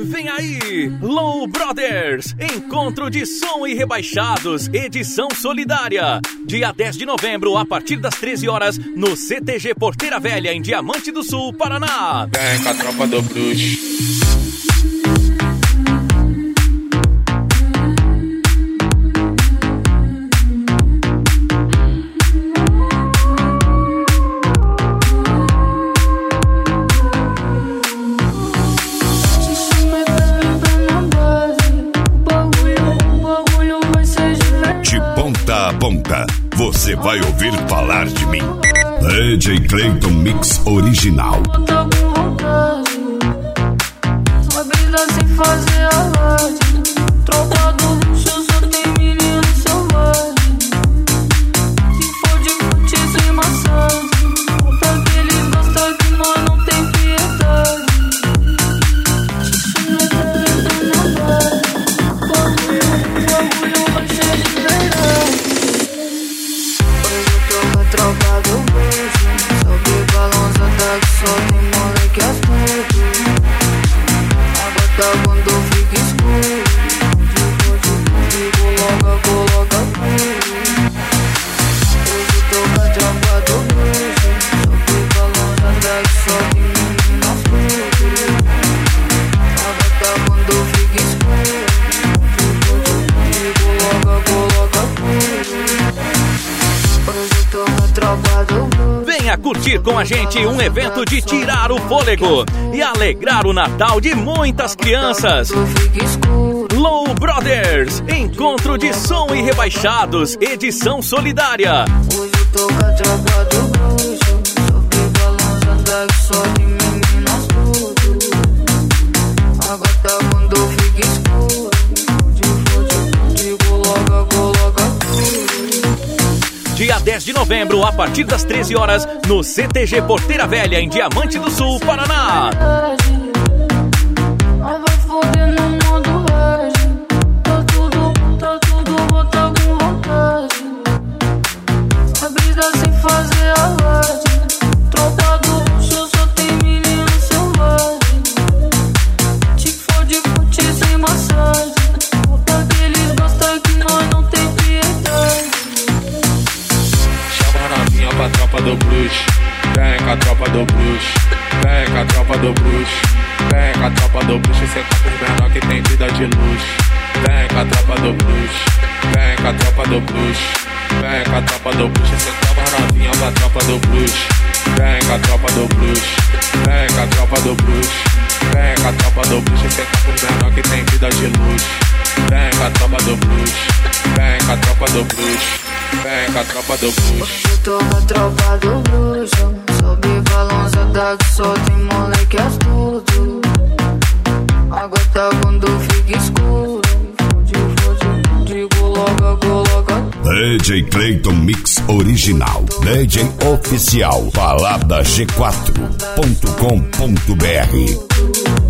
Vem aí, Low Brothers, encontro de som e rebaixados, edição solidária. Dia 10 de novembro, a partir das 13 horas, no CTG Porteira Velha, em Diamante do Sul, Paraná. Vem com a tropa do Bruxo. Ponta, você vai ouvir falar de mim. DJ Clayton Mix Original. Só brilha sem fazer alarde. Tropa do luxo, só tem menino selvagem. Se for de fute sem massagem, conta que eles gostam que nós não tem piedade. Bagulho vai ser de verdade. Tropa do beijo, sobe balançada que só tem moleque astuto. Água tá quando fica escuro. Coloca tudo. Hoje tô com a tropa do beijo, sobe balançada que só tem menino astuto. Água tá quando fica escuro. Coloca tudo. Venha curtir com a gente um evento de tirar o fôlego e alegrar o Natal de muitas crianças. Low Brothers, encontro de som e rebaixados, edição solidária. Hoje eu tô com a tropa do bruxo, sobe balançada que só de meninas tudo. Água tá quando fica escuro. Coloca tudo. Dia 10 de novembro, a partir das 13 horas, no CTG Porteira Velha, em Diamante do Sul, Paraná. Mas vai foder no modo hard. Tá tudo, bota com vontade. A brisa sem fazer alarde. Tropa do luxo, só tem menino selvagem. Te fode fute sem massagem. Conta que eles gostam que nós não tem piedade. Pra tropa do bruxo, vem com a tropa do bruxo, vem com a tropa do bruxo, vem com a tropa do bruxo, cê tá por menor que tem vida de luxo. Vem com a tropa do bruxo, vem com a tropa do bruxo, vem com a tropa do bruxo, cê tá mais novinha pra tropa do bruxo. Vem com a tropa do bruxo, vem com a tropa do bruxo, vem com a tropa do bruxo, cê tá por menor que tem vida de luxo. Vem com a tropa do bruxo, vem com a tropa do bruxo, vem com a tropa do bruxo. Eu tô com a tropa do bruxo, sobe balançada que só tem moleque astuto. Água tá quando fica escuro. Fode, coloca. DJ Clayton Mix Original. DJ Oficial. Balada G4.com.br.